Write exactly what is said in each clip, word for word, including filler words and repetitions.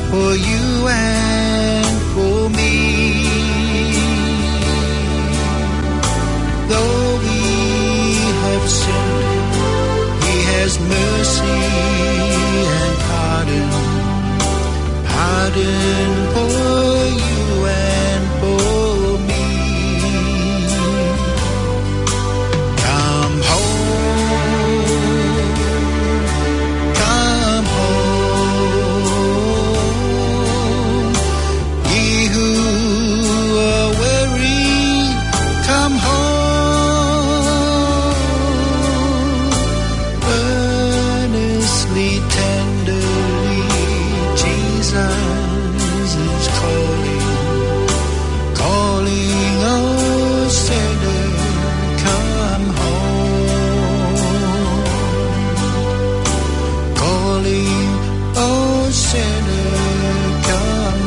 for you and for me. Though we have sinned, He has mercy and pardon, pardon for you and for me. Come home, come home, ye who are weary, come home, earnestly, tenderly, Jesus is calling, calling, oh sinner, come home, calling, oh sinner, come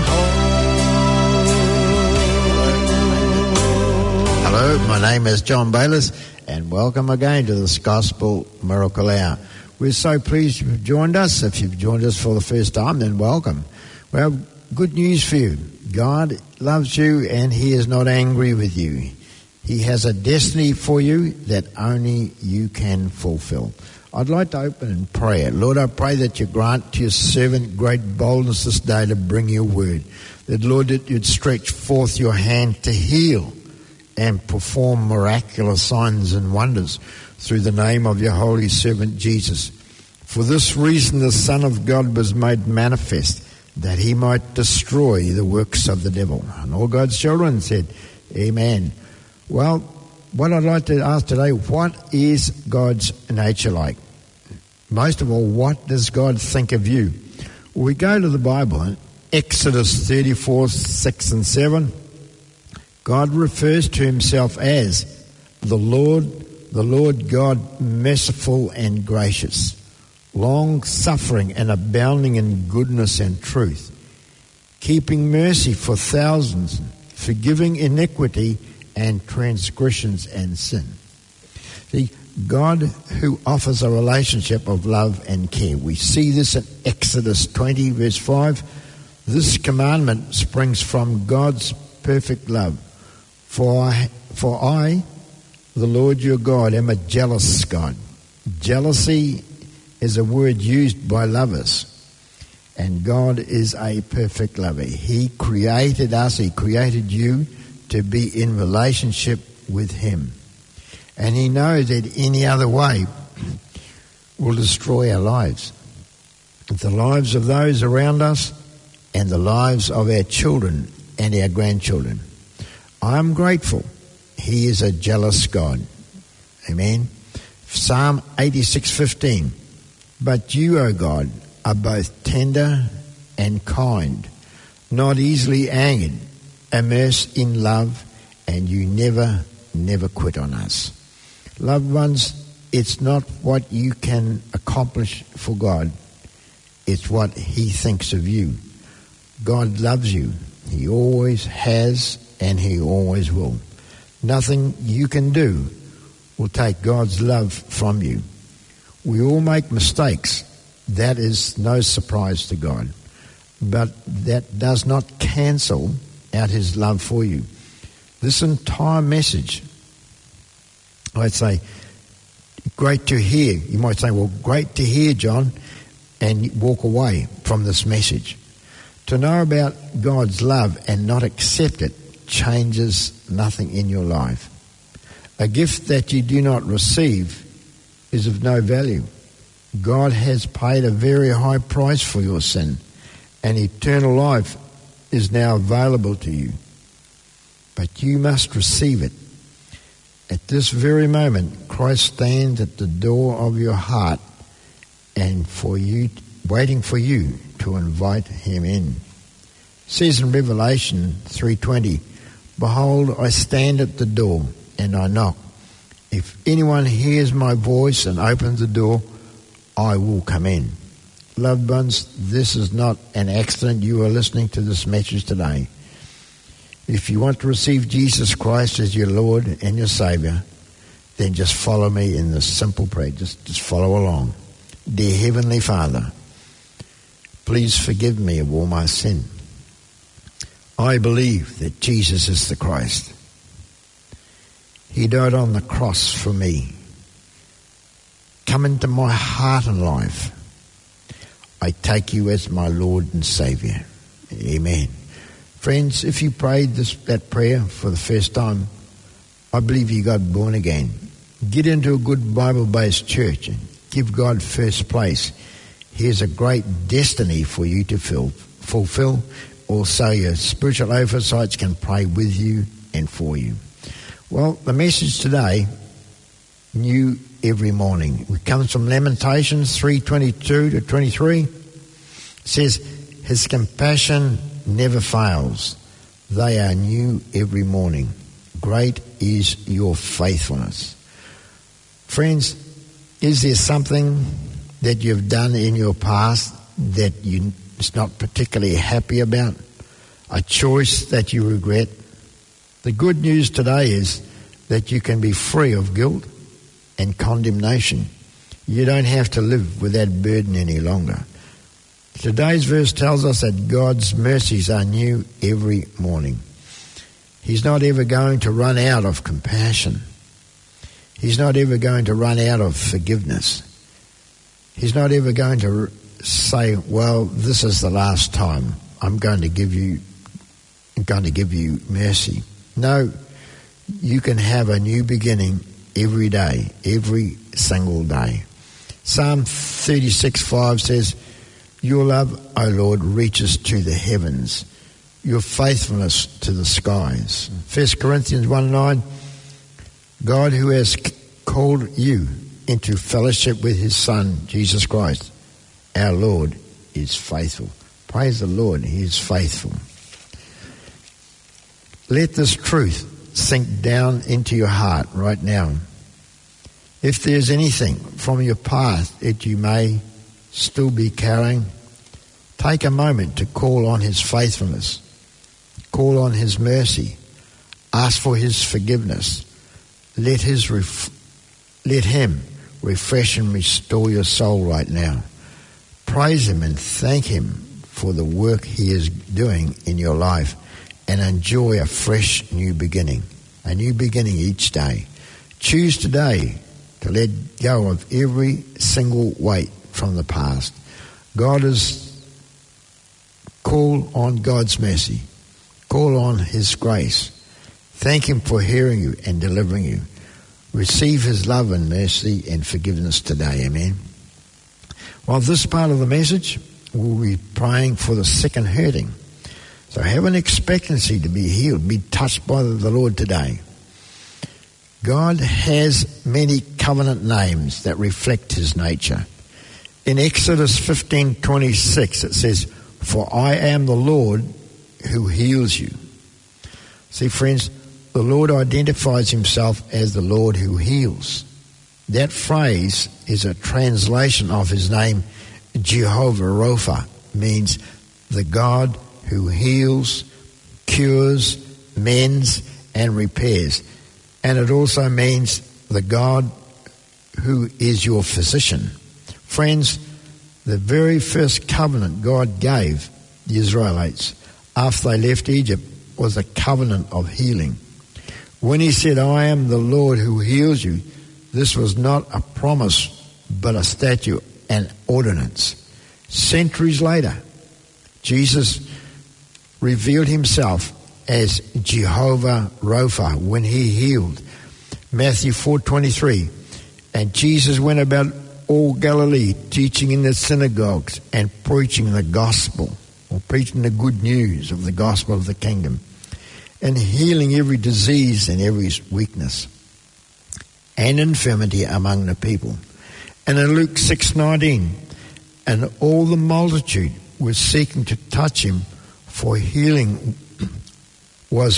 home. Hello, my name is John Bayliss, and welcome again to this Gospel Miracle Hour. We're so pleased you've joined us. If you've joined us for the first time, then welcome. We have good news for you. God loves you and He is not angry with you. He has a destiny for you that only you can fulfill. I'd like to open in prayer. Lord, I pray that you grant to your servant great boldness this day to bring your word. That, Lord, that you'd stretch forth your hand to heal and perform miraculous signs and wonders through the name of your holy servant Jesus. For this reason the Son of God was made manifest, that he might destroy the works of the devil. And all God's children said, amen. Well, what I'd like to ask today, what is God's nature like? Most of all, what does God think of you? Well, we go to the Bible in Exodus thirty-four, six and seven. God refers to himself as the Lord, the Lord God, merciful and gracious, long-suffering and abounding in goodness and truth, keeping mercy for thousands, forgiving iniquity and transgressions and sin. See, God who offers a relationship of love and care. We see this in Exodus twenty, verse five. This commandment springs from God's perfect love. For I, for I, the Lord your God, am a jealous God. Jealousy is a word used by lovers. And God is a perfect lover. He created us, He created you to be in relationship with Him. And He knows that any other way will destroy our lives. The lives of those around us and the lives of our children and our grandchildren. I'm grateful He is a jealous God. Amen. Psalm eighty-six fifteen. But you, O God, are both tender and kind, not easily angered, immersed in love, and you never, never quit on us. Loved ones, it's not what you can accomplish for God. It's what He thinks of you. God loves you. He always has and He always will. Nothing you can do will take God's love from you. We all make mistakes. That is no surprise to God. But that does not cancel out His love for you. This entire message, I'd say, great to hear. You might say, well, great to hear, John, and walk away from this message. To know about God's love and not accept it changes nothing in your life. A gift that you do not receive is of no value. God has paid a very high price for your sin, and eternal life is now available to you. But you must receive it. At this very moment, Christ stands at the door of your heart and for you, waiting for you to invite Him in. It says in Revelation three twenty, behold, I stand at the door and I knock. If anyone hears my voice and opens the door, I will come in. Loved ones, this is not an accident. You are listening to this message today. If you want to receive Jesus Christ as your Lord and your Savior, then just follow me in this simple prayer. Just, just follow along. Dear Heavenly Father, Please forgive me of all my sin. I believe that Jesus is the Christ. He died on the cross for me. Come into my heart and life. I take you as my Lord and Saviour. Amen. Friends, if you prayed this that prayer for the first time, I believe you got born again. Get into a good Bible-based church and give God first place. Here's a great destiny for you to fill, fulfill. Also, your spiritual oversights can pray with you and for you. Well, the message today, new every morning. It comes from Lamentations three twenty-two to twenty-three. It says, his compassion never fails. They are new every morning. Great is your faithfulness. Friends, is there something that you've done in your past that you're not particularly happy about? A choice that you regret? The good news today is that you can be free of guilt and condemnation. You don't have to live with that burden any longer. Today's verse tells us that God's mercies are new every morning. He's not ever going to run out of compassion. He's not ever going to run out of forgiveness. He's not ever going to say, well, this is the last time I'm going to give you I'm going to give you mercy. No, you can have a new beginning every day, every single day. Psalm thirty-six five says, your love, O Lord, reaches to the heavens, your faithfulness to the skies. First Corinthians one nine, God who has called you into fellowship with his Son, Jesus Christ, our Lord, is faithful. Praise the Lord, he is faithful. Let this truth sink down into your heart right now. If there's anything from your past that you may still be carrying, take a moment to call on his faithfulness. Call on his mercy. Ask for his forgiveness. Let his ref- let him refresh and restore your soul right now. Praise him and thank him for the work he is doing in your life, and enjoy a fresh new beginning, a new beginning each day. Choose today to let go of every single weight from the past. God is, call on God's mercy. Call on his grace. Thank him for hearing you and delivering you. Receive his love and mercy and forgiveness today. Amen. Well, this part of the message, we'll be praying for the sick and hurting. So have an expectancy to be healed, be touched by the Lord today. God has many covenant names that reflect his nature. In Exodus fifteen twenty-six, it says, for I am the Lord who heals you. See, friends, the Lord identifies himself as the Lord who heals. That phrase is a translation of his name, Jehovah Rapha, means the God who heals, cures, mends, and repairs. And it also means the God who is your physician. Friends, the very first covenant God gave the Israelites after they left Egypt was a covenant of healing. When he said, I am the Lord who heals you, this was not a promise, but a statute and ordinance. Centuries later, Jesus revealed himself as Jehovah Rapha when he healed. Matthew four twenty-three, and Jesus went about all Galilee, teaching in the synagogues and preaching the gospel, or preaching the good news of the gospel of the kingdom, and healing every disease and every weakness and infirmity among the people. And in Luke six nineteen, and all the multitude was seeking to touch him, for healing was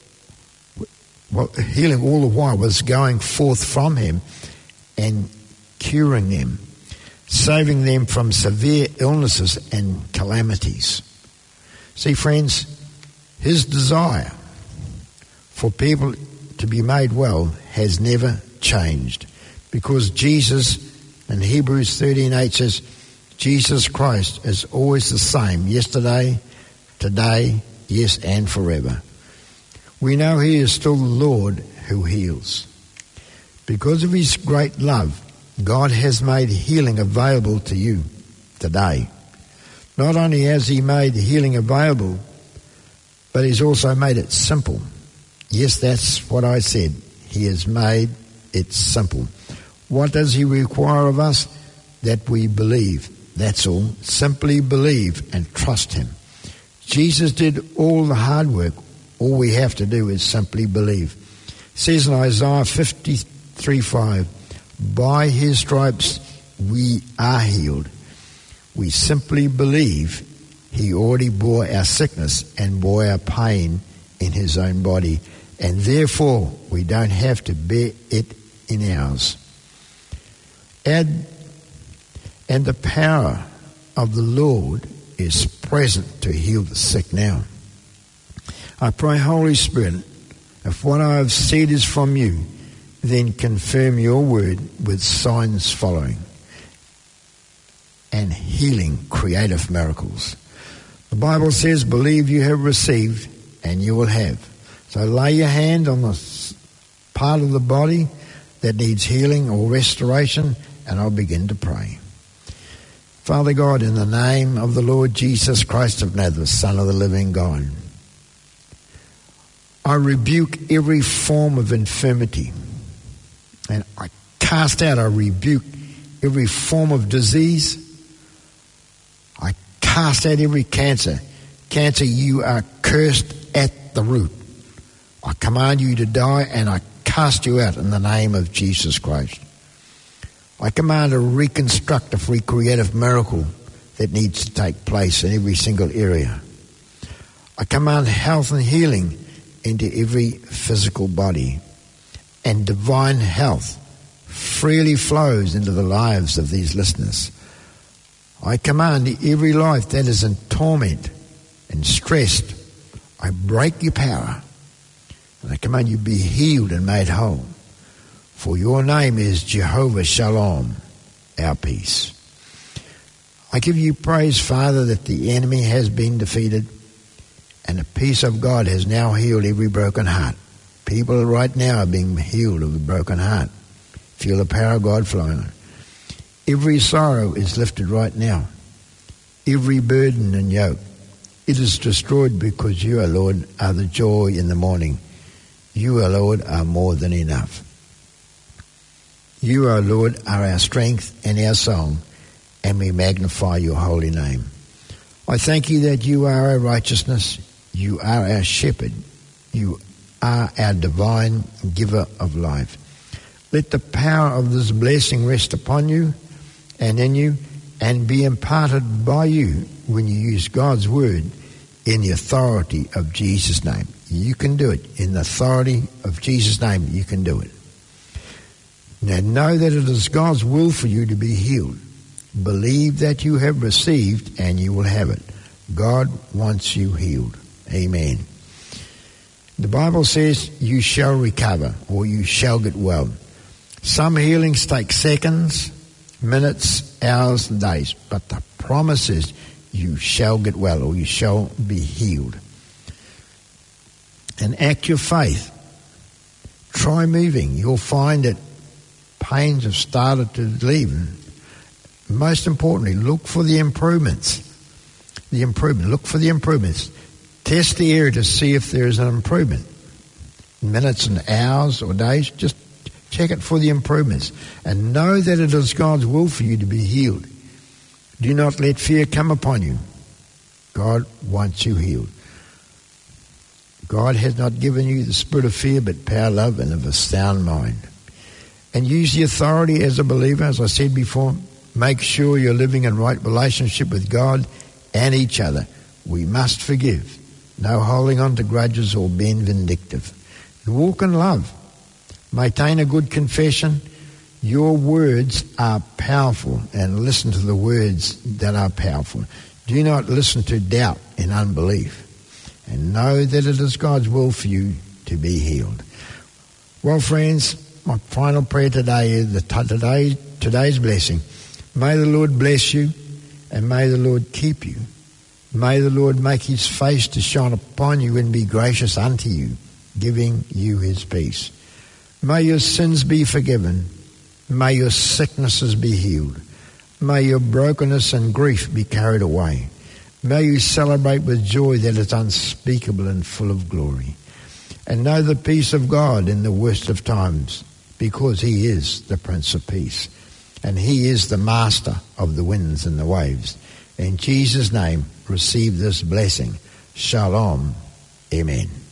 well, healing all the while was going forth from him and curing them, saving them from severe illnesses and calamities. See, friends, his desire for people to be made well has never changed, because Jesus in Hebrews thirteen eight says, Jesus Christ is always the same, yesterday, today, yes, and forever. We know he is still the Lord who heals. Because of his great love, God has made healing available to you today. Not only has he made healing available, but he's also made it simple. Yes, that's what I said. He has made it simple. What does he require of us? That we believe. That's all. Simply believe and trust him. Jesus did all the hard work. All we have to do is simply believe. It says in Isaiah fifty-three five, by his stripes we are healed. We simply believe he already bore our sickness and bore our pain in his own body, and therefore we don't have to bear it in ours. And, and the power of the Lord is present to heal the sick now. I pray, Holy Spirit, if what I have said is from you, then confirm your word with signs following and healing creative miracles. The Bible says, believe you have received and you will have. So lay your hand on the part of the body that needs healing or restoration, and I'll begin to pray. Father God, in the name of the Lord Jesus Christ of Nazareth, Son of the living God, I rebuke every form of infirmity, and I cast out, I rebuke every form of disease. I cast out every cancer. Cancer, you are cursed at the root. I command you to die, and I cast you out in the name of Jesus Christ. I command a reconstructive, recreative miracle that needs to take place in every single area. I command health and healing into every physical body, and divine health freely flows into the lives of these listeners. I command every life that is in torment and stressed, I break your power, and I command you be healed and made whole. For your name is Jehovah Shalom, our peace. I give you praise, Father, that the enemy has been defeated, and the peace of God has now healed every broken heart. People right now are being healed of a broken heart. Feel the power of God flowing. Every sorrow is lifted right now. Every burden and yoke, it is destroyed, because you, O Lord, are the joy in the morning. You, O Lord, are more than enough. You, O Lord, are our strength and our song, and we magnify your holy name. I thank you that you are our righteousness. You are our shepherd. You are our divine giver of life. Let the power of this blessing rest upon you and in you, and be imparted by you when you use God's word in the authority of Jesus' name. You can do it. In the authority of Jesus' name, you can do it. Now know that it is God's will for you to be healed. Believe that you have received, and you will have it. God wants you healed. Amen. The Bible says you shall recover, or you shall get well. Some healings take seconds, minutes, hours, and days. But the promise is you shall get well, or you shall be healed. And act your faith. Try moving. You'll find that pains have started to leave. Most importantly, look for the improvements. The improvement. Look for the improvements. Test the area to see if there is an improvement. Minutes and hours or days, just check it for the improvements. And know that it is God's will for you to be healed. Do not let fear come upon you. God wants you healed. God has not given you the spirit of fear, but power, love, and of a sound mind. And use the authority as a believer, as I said before. Make sure you're living in right relationship with God and each other. We must forgive. No holding on to grudges or being vindictive. And walk in love. Maintain a good confession. Your words are powerful, and listen to the words that are powerful. Do not listen to doubt and unbelief. And know that it is God's will for you to be healed. Well, friends, my final prayer today is the t- today, today's blessing. May the Lord bless you, and may the Lord keep you. May the Lord make his face to shine upon you and be gracious unto you, giving you his peace. May your sins be forgiven. May your sicknesses be healed. May your brokenness and grief be carried away. May you celebrate with joy that is unspeakable and full of glory. And know the peace of God in the worst of times, because he is the Prince of Peace. And he is the master of the winds and the waves. In Jesus' name, receive this blessing. Shalom. Amen.